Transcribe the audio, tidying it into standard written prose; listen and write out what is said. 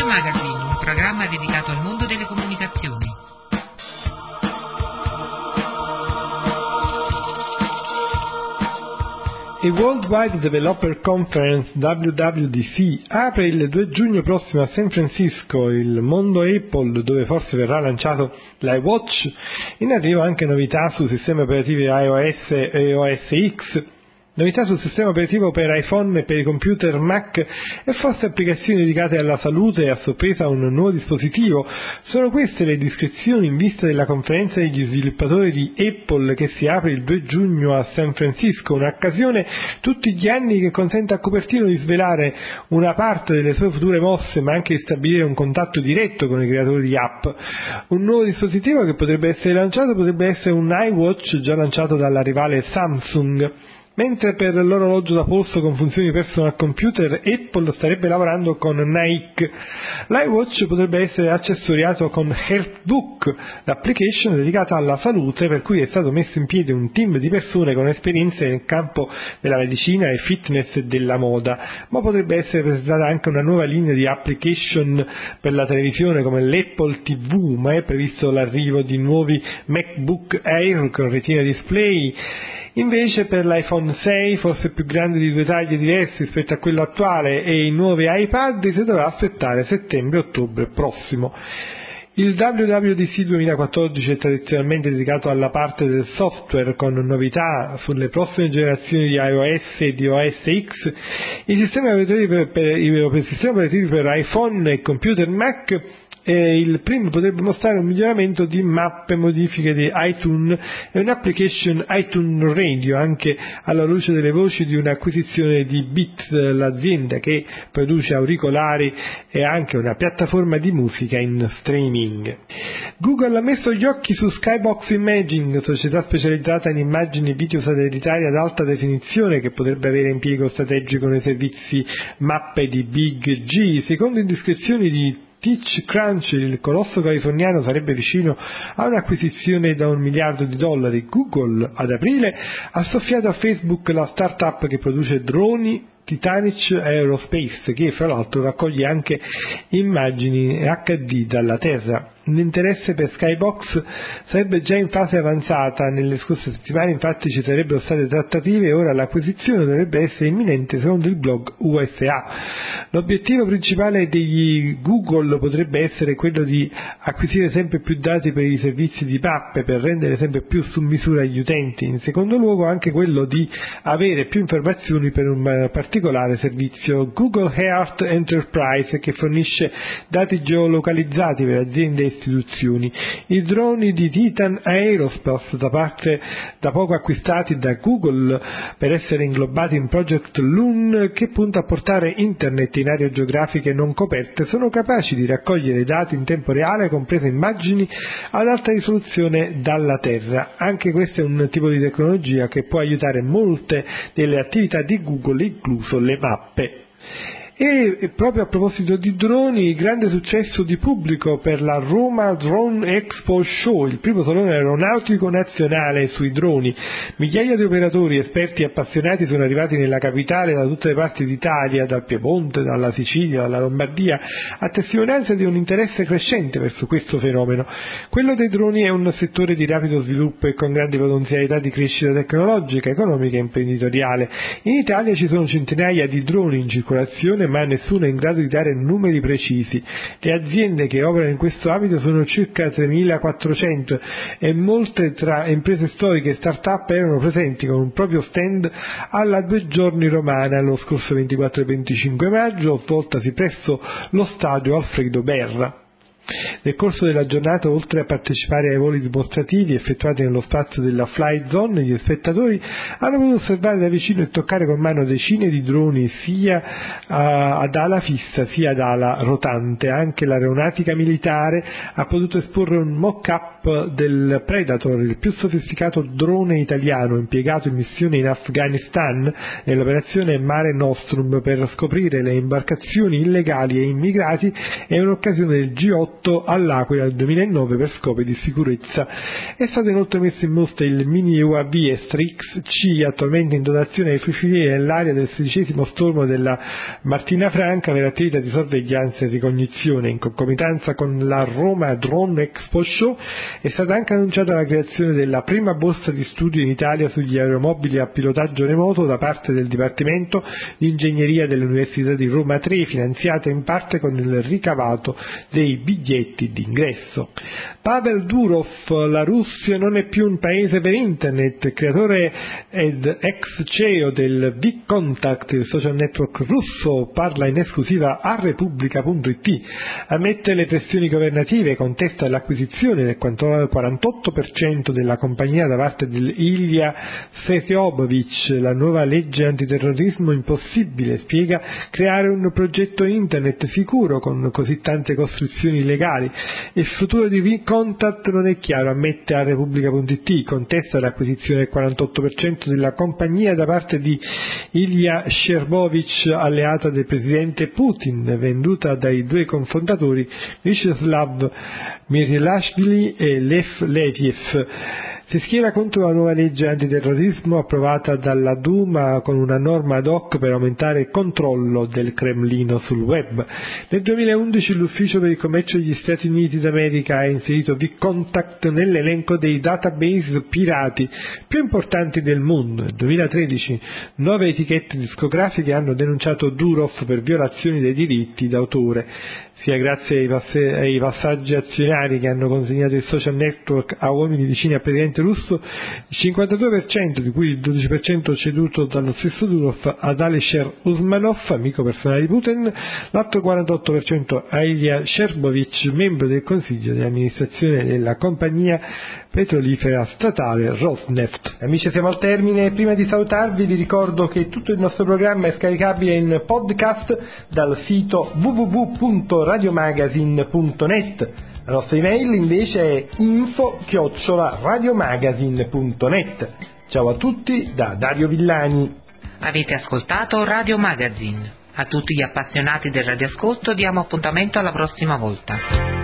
Magazine, un programma dedicato al mondo delle comunicazioni. Il Worldwide Developer Conference WWDC apre il 2 giugno prossimo a San Francisco il mondo Apple, dove forse verrà lanciato l'iWatch. In arrivo anche novità su sistemi operativi iOS e OS X, novità sul sistema operativo per iPhone e per i computer Mac e forse applicazioni dedicate alla salute e a sorpresa un nuovo dispositivo. Sono queste le descrizioni in vista della conferenza degli sviluppatori di Apple che si apre il 2 giugno a San Francisco, un'occasione tutti gli anni che consente a Cupertino di svelare una parte delle sue future mosse, ma anche di stabilire un contatto diretto con i creatori di app. Un nuovo dispositivo che potrebbe essere lanciato potrebbe essere un iWatch già lanciato dalla rivale Samsung. Mentre per l'orologio da polso con funzioni personal computer Apple starebbe lavorando con Nike. L'iWatch potrebbe essere accessoriato con HealthBook, l'application dedicata alla salute per cui è stato messo in piedi un team di persone con esperienze nel campo della medicina e fitness e della moda, ma potrebbe essere presentata anche una nuova linea di application per la televisione come l'Apple TV, ma è previsto l'arrivo di nuovi MacBook Air con retina display. Invece per l'iPhone 6, forse più grande di 2 taglie diverse rispetto a quello attuale, e i nuovi iPad si dovrà aspettare settembre-ottobre prossimo. Il WWDC 2014 è tradizionalmente dedicato alla parte del software, con novità sulle prossime generazioni di iOS e di OS X. I sistemi operativi per iPhone e computer Mac. Il primo potrebbe mostrare un miglioramento di mappe, modifiche di iTunes e un'application iTunes Radio, anche alla luce delle voci di un'acquisizione di Beats, l'azienda che produce auricolari e anche una piattaforma di musica in streaming. Google ha messo gli occhi su Skybox Imaging, società specializzata in immagini e video satellitari ad alta definizione che potrebbe avere impiego strategico nei servizi mappe di Big G. Secondo indiscrezioni di TechCrunch, il colosso californiano sarebbe vicino a un'acquisizione da $1 miliardo. Google ad aprile ha soffiato a Facebook la startup che produce droni Titanic Aerospace, che fra l'altro raccoglie anche immagini HD dalla Terra. L'interesse per Skybox sarebbe già in fase avanzata, nelle scorse settimane infatti ci sarebbero state trattative e ora l'acquisizione dovrebbe essere imminente secondo il blog USA. L'obiettivo principale degli Google potrebbe essere quello di acquisire sempre più dati per i servizi di mappe per rendere sempre più su misura gli utenti, in secondo luogo anche quello di avere più informazioni per un particolare servizio. Google Earth Enterprise, che fornisce dati geolocalizzati per aziende e istituzioni. I droni di Titan Aerospace, da poco acquistati da Google per essere inglobati in Project Loon, che punta a portare internet in aree geografiche non coperte, sono capaci di raccogliere dati in tempo reale, comprese immagini ad alta risoluzione dalla Terra. Anche questo è un tipo di tecnologia che può aiutare molte delle attività di Google, incluso le mappe. E proprio a proposito di droni, grande successo di pubblico per la Roma Drone Expo Show, il primo salone aeronautico nazionale sui droni. Migliaia di operatori, esperti e appassionati sono arrivati nella capitale da tutte le parti d'Italia, dal Piemonte, dalla Sicilia, dalla Lombardia, a testimonianza di un interesse crescente verso questo fenomeno. Quello dei droni è un settore di rapido sviluppo e con grandi potenzialità di crescita tecnologica, economica e imprenditoriale. In Italia ci sono centinaia di droni in circolazione, ma nessuno è in grado di dare numeri precisi. Le aziende che operano in questo ambito sono circa 3.400 e molte tra imprese storiche e start-up erano presenti con un proprio stand alla 2 giorni romana lo scorso 24 e 25 maggio, svoltasi presso lo stadio Alfredo Berra. Nel corso della giornata, oltre a partecipare ai voli dimostrativi effettuati nello spazio della Fly Zone, gli spettatori hanno potuto osservare da vicino e toccare con mano decine di droni sia ad ala fissa sia ad ala rotante. Anche l'aeronautica militare ha potuto esporre un mock-up del Predator, il più sofisticato drone italiano impiegato in missione in Afghanistan nell'operazione Mare Nostrum per scoprire le imbarcazioni illegali e immigrati, e un'occasione del G8 2008 all'Aquila nel 2009 per scopi di sicurezza. È stato inoltre messo in mostra il mini UAV Strix-C, attualmente in dotazione ai fucilieri nell'area del 16° stormo della Martina Franca per attività di sorveglianza e ricognizione. In concomitanza con la Roma Drone Expo Show è stata anche annunciata la creazione della prima borsa di studio in Italia sugli aeromobili a pilotaggio remoto da parte del Dipartimento di Ingegneria dell'Università di Roma 3, finanziata in parte con il ricavato dei biglietti d'ingresso. Pavel Durov: la Russia non è più un paese per internet. Creatore ed ex CEO del VKontakte, il social network russo, parla in esclusiva a Repubblica.it. Ammette le pressioni governative, contesta l'acquisizione del 48% della compagnia da parte di Ilya Sereobovic. La nuova legge antiterrorismo impossibile, spiega, creare un progetto internet sicuro con così tante costruzioni illegali. Il futuro di VKontakte non è chiaro, ammette a Repubblica.it. Contesta l'acquisizione del 48% della compagnia da parte di Ilya Sherbovic, alleata del presidente Putin, venduta dai due cofondatori Vyacheslav Mirilashvili e Lev Leviev. Si schiera contro la nuova legge antiterrorismo approvata dalla Duma con una norma ad hoc per aumentare il controllo del Cremlino sul web. Nel 2011 l'Ufficio per il commercio degli Stati Uniti d'America ha inserito VKontakte nell'elenco dei database pirati più importanti del mondo. Nel 2013 9 etichette discografiche hanno denunciato Durov per violazioni dei diritti d'autore. Sia grazie ai passaggi azionari che hanno consegnato il social network a uomini vicini al presidente russo, il 52%, di cui il 12% ceduto dallo stesso Durov ad Alisher Usmanov, amico personale di Putin, l'altro 48% a Ilya Sherbovic, membro del consiglio di amministrazione della compagnia petrolifera statale Rosneft. Amici, siamo al termine. Prima di salutarvi vi ricordo che tutto il nostro programma è scaricabile in podcast dal sito www.radiomagazine.net. La nostra email invece è info@radiomagazine.net. Ciao a tutti da Dario Villani. Avete ascoltato Radio Magazine. A tutti gli appassionati del radioascolto diamo appuntamento alla prossima volta.